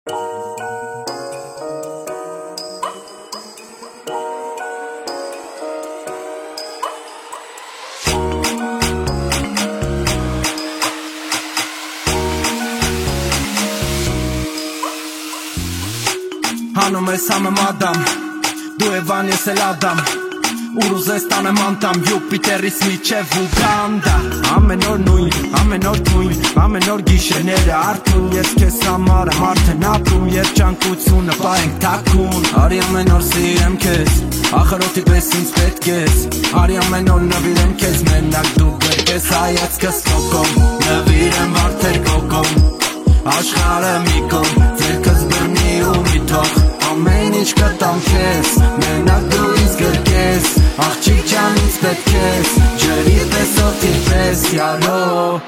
Hանում ես համը մադամ, դու Էվան ես էլ Ադամ, ուր ուզես տանեմ անտամ, Յուպիտերից միջև Ուգանդա։ Ամեն օր նույն, ամեն օր թույն, ամեն օր գիշերները արթուն, ես քեզ համար եմ արդեն ապրում, երջանկությունը պահենք թաքուն։ Արի ամեն օր սիրեմ քեզ, ախրոտի պես ինձ պետք ես, արի ամեն օր նվիրեմ քեզ, մենակ դու բերկես հայացքս կոկոմ, նվիրեմ վարդեր կոկոմ, աշխարհը մի կողմ, ձերքս բռնի ու մի թող, ամեն ինչ կտամ քեզ, մենակ դու ինձ գրկես, աղջիկ ջան ինձ պետք ես, ջրի պես օդի պես յալո,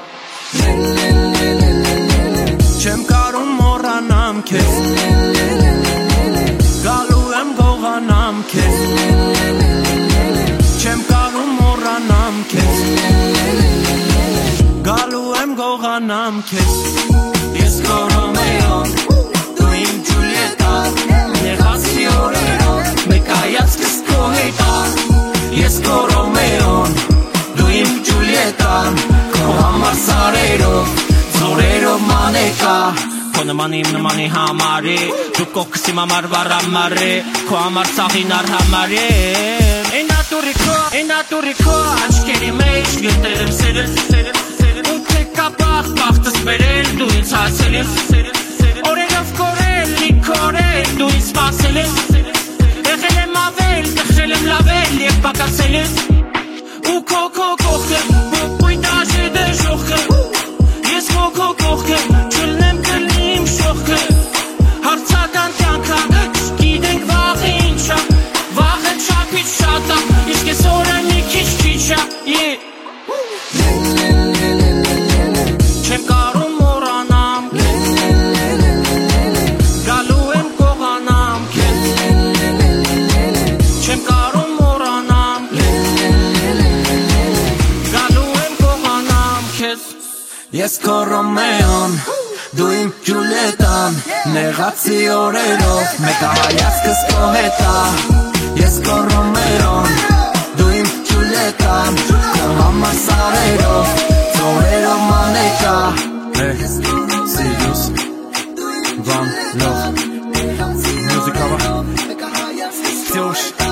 չեմ կարում մոռանամ քեզ, գալու եմ գողանամ քեզ, չեմ կարում մոռանամ քեզ, գալու եմ գողանամ քեզ, ես քո Ռոմեոն, դու իմ Ջուլիետան, նեղացի օրերով, մեկ հայացքս քո հետ ա, ես քո Ռոմեոն, դու իմ Ջուլիետան, քո համար սարերով, ձորերով մանեկա, քո նման իմ նմանի համարի, դու կողքս իմ համար վառամարի, քո համար սաղինար համարի, Էնատուրի քո աչքերի մեջ գտել եմ սերել, ու թե կա բախտս բերել, դու ինձ հասել ես, օրերով կորել, լիքորել, դու ինձ սպասել ես, եղել եմ ավել, տխրել եմ լավել և պակասել ես, ու քո կողքը, բույտ աշետ է շողքը, ես քո կողքը, չլնեմ կլնի իմ շողքը, հարցական կյանքա, չգիտենք վաղը ինչա, վաղը չապից շատ ա, իսկ ես օրը մի քիչ քիչ ա, չեմ կարում մոռանամ քեզ, գալու եմ գողանամ քեզ, չեմ կարում մոռանամ քեզ, գալու եմ գողանամ քեզ, ես քո Ռոմեոն, դու իմ Ջուլիետան, նեղացի օրերով, մեկ հայացքս քո հետ ա, ես քո Ռոմեոն, դու իմ Ջուլիետան, քո համար սարերով, ձորերով մանեկա, Sirius, One Love, Music Cover, Josh.